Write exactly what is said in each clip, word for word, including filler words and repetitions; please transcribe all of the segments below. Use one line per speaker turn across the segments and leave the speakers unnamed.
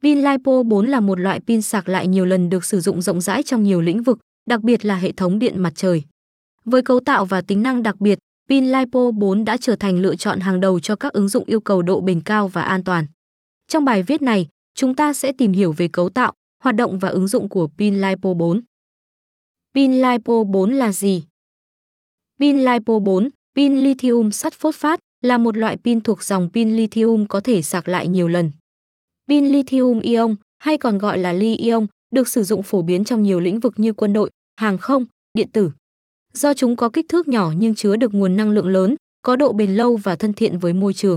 Pin LiPo bốn là một loại pin sạc lại nhiều lần được sử dụng rộng rãi trong nhiều lĩnh vực, đặc biệt là hệ thống điện mặt trời. Với cấu tạo và tính năng đặc biệt, pin LiPo bốn đã trở thành lựa chọn hàng đầu cho các ứng dụng yêu cầu độ bền cao và an toàn. Trong bài viết này, chúng ta sẽ tìm hiểu về cấu tạo, hoạt động và ứng dụng của pin LiPo bốn. Pin LiPo bốn là gì? Pin LiPo bốn, pin lithium sắt phosphat, là một loại pin thuộc dòng pin lithium có thể sạc lại nhiều lần. Pin lithium ion, hay còn gọi là Li-ion, được sử dụng phổ biến trong nhiều lĩnh vực như quân đội, hàng không, điện tử. Do chúng có kích thước nhỏ nhưng chứa được nguồn năng lượng lớn, có độ bền lâu và thân thiện với môi trường.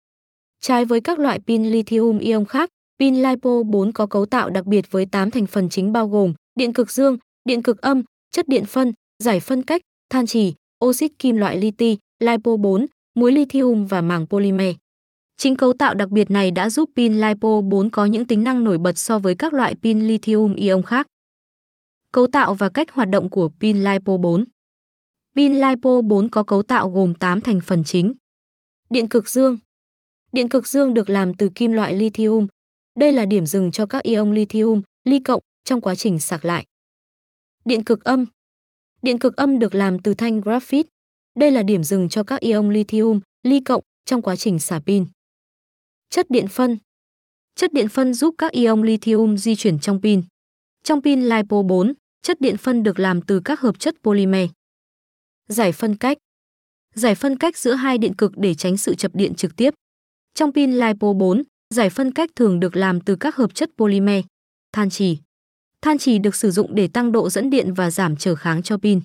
Trái với các loại pin lithium ion khác, pin LiPo bốn có cấu tạo đặc biệt với tám thành phần chính bao gồm điện cực dương, điện cực âm, chất điện phân, giải phân cách, than trì, oxit kim loại li-ti, LiPo bốn, muối lithium và màng polymer. Chính cấu tạo đặc biệt này đã giúp pin LiPo bốn có những tính năng nổi bật so với các loại pin lithium ion khác. Cấu tạo và cách hoạt động của pin LiPo bốn. Pin LiPo bốn có cấu tạo gồm tám thành phần chính. Điện cực dương. Điện cực dương được làm từ kim loại lithium. Đây là điểm dừng cho các ion lithium, Li cộng trong quá trình sạc lại. Điện cực âm. Điện cực âm được làm từ thanh graphite. Đây là điểm dừng cho các ion lithium, Li cộng trong quá trình xả pin. Chất điện phân. Chất điện phân giúp các ion lithium di chuyển trong pin. Trong pin LiPo bốn, chất điện phân được làm từ các hợp chất polymer. Giải phân cách. Giải phân cách giữa hai điện cực để tránh sự chập điện trực tiếp. Trong pin LiPo bốn, giải phân cách thường được làm từ các hợp chất polymer. Than trì. Than trì được sử dụng để tăng độ dẫn điện và giảm trở kháng cho pin.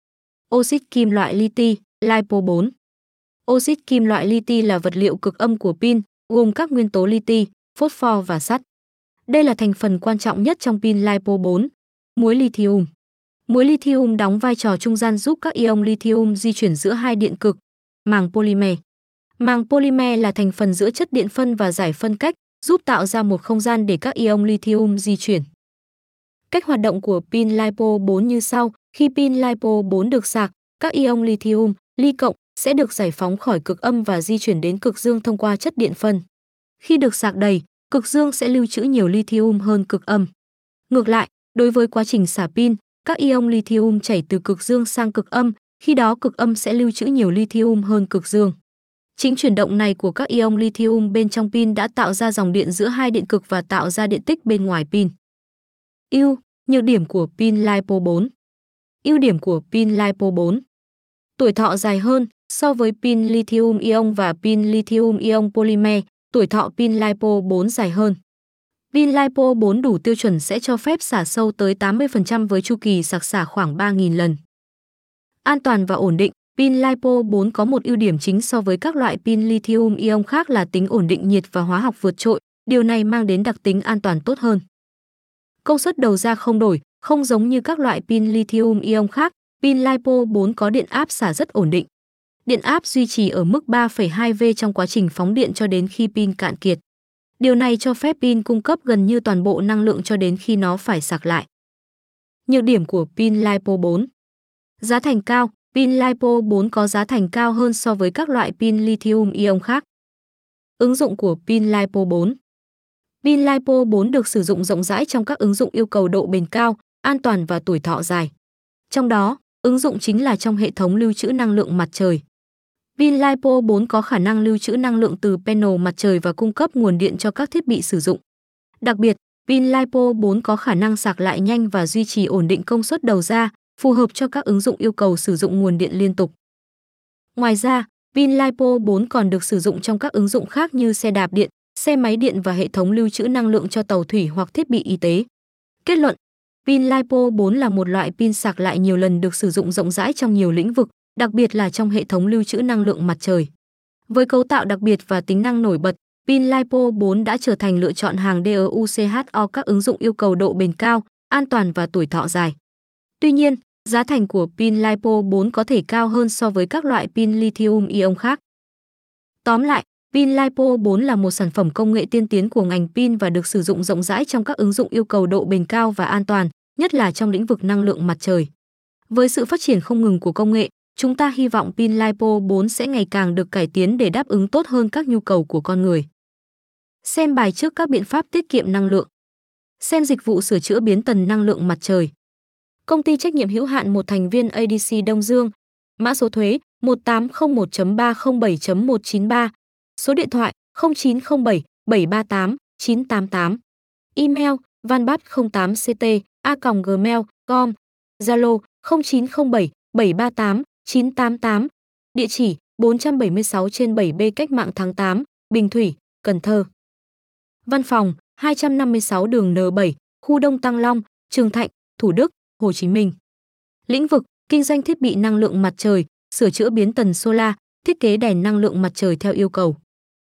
Oxit kim loại li-ti, LiPo bốn. Oxit kim loại li-ti là vật liệu cực âm của pin, gồm các nguyên tố li-ti, phosphor và sắt. Đây là thành phần quan trọng nhất trong pin LiPo bốn. Muối lithium. Muối lithium đóng vai trò trung gian giúp các ion lithium di chuyển giữa hai điện cực. Màng polymer. Màng polymer là thành phần giữa chất điện phân và giải phân cách, giúp tạo ra một không gian để các ion lithium di chuyển. Cách hoạt động của pin LiPo bốn như sau. Khi pin LiPo bốn được sạc, các ion lithium, Li cộng sẽ được giải phóng khỏi cực âm và di chuyển đến cực dương thông qua chất điện phân. Khi được sạc đầy, cực dương sẽ lưu trữ nhiều lithium hơn cực âm. Ngược lại, đối với quá trình xả pin, các ion lithium chảy từ cực dương sang cực âm, khi đó cực âm sẽ lưu trữ nhiều lithium hơn cực dương. Chính chuyển động này của các ion lithium bên trong pin đã tạo ra dòng điện giữa hai điện cực và tạo ra điện tích bên ngoài pin. Ưu, nhược điểm của pin LiPo bốn. Ưu điểm của pin LiPo bốn. Tuổi thọ dài hơn so với pin lithium ion và pin lithium ion polymer, tuổi thọ pin LiPo bốn dài hơn. Pin LiPo bốn đủ tiêu chuẩn sẽ cho phép xả sâu tới tám mươi phần trăm với chu kỳ sạc xả khoảng ba nghìn lần. An toàn và ổn định. Pin LiPo bốn có một ưu điểm chính so với các loại pin lithium ion khác là tính ổn định nhiệt và hóa học vượt trội, điều này mang đến đặc tính an toàn tốt hơn. Công suất đầu ra không đổi, không giống như các loại pin lithium ion khác, pin LiPo bốn có điện áp xả rất ổn định. Điện áp duy trì ở mức ba phẩy hai vôn trong quá trình phóng điện cho đến khi pin cạn kiệt. Điều này cho phép pin cung cấp gần như toàn bộ năng lượng cho đến khi nó phải sạc lại. Nhược điểm của pin LiPo bốn. Giá thành cao. Pin LiPo bốn có giá thành cao hơn so với các loại pin lithium ion khác. Ứng dụng của pin LiPo bốn. Pin LiPo bốn được sử dụng rộng rãi trong các ứng dụng yêu cầu độ bền cao, an toàn và tuổi thọ dài. Trong đó, ứng dụng chính là trong hệ thống lưu trữ năng lượng mặt trời. Pin LiPo bốn có khả năng lưu trữ năng lượng từ panel mặt trời và cung cấp nguồn điện cho các thiết bị sử dụng. Đặc biệt, pin LiPo bốn có khả năng sạc lại nhanh và duy trì ổn định công suất đầu ra, phù hợp cho các ứng dụng yêu cầu sử dụng nguồn điện liên tục. Ngoài ra, pin LiPo bốn còn được sử dụng trong các ứng dụng khác như xe đạp điện, xe máy điện và hệ thống lưu trữ năng lượng cho tàu thủy hoặc thiết bị y tế. Kết luận, pin LiPo bốn là một loại pin sạc lại nhiều lần được sử dụng rộng rãi trong nhiều lĩnh vực, đặc biệt là trong hệ thống lưu trữ năng lượng mặt trời. Với cấu tạo đặc biệt và tính năng nổi bật, pin LiPo bốn đã trở thành lựa chọn hàng đê e u xê hát o các ứng dụng yêu cầu độ bền cao, an toàn và tuổi thọ dài. Tuy nhiên, giá thành của pin LiPo bốn có thể cao hơn so với các loại pin lithium ion khác. Tóm lại, pin LiPo bốn là một sản phẩm công nghệ tiên tiến của ngành pin và được sử dụng rộng rãi trong các ứng dụng yêu cầu độ bền cao và an toàn, nhất là trong lĩnh vực năng lượng mặt trời. Với sự phát triển không ngừng của công nghệ, chúng ta hy vọng pin LiPo bốn sẽ ngày càng được cải tiến để đáp ứng tốt hơn các nhu cầu của con người. Xem bài trước các biện pháp tiết kiệm năng lượng. Xem dịch vụ sửa chữa biến tần năng lượng mặt trời. Công ty trách nhiệm hữu hạn một thành viên a đê xê Đông Dương. Mã số thuế một tám không một chấm ba không bảy chấm một chín ba. Số điện thoại không chín không bảy bảy ba tám chín tám tám. Email vanbat không tám c t a còng gmail chấm com. Zalo không chín không bảy bảy ba tám chín tám tám. Địa chỉ bốn trăm bảy mươi sáu trên bảy B Cách mạng tháng tám, Bình Thủy, Cần Thơ. Văn phòng hai trăm năm mươi sáu đường N bảy, khu Đông Tăng Long, Trường Thạnh, Thủ Đức, Hồ Chí Minh. Lĩnh vực kinh doanh thiết bị năng lượng mặt trời, sửa chữa biến tần solar, thiết kế đèn năng lượng mặt trời theo yêu cầu.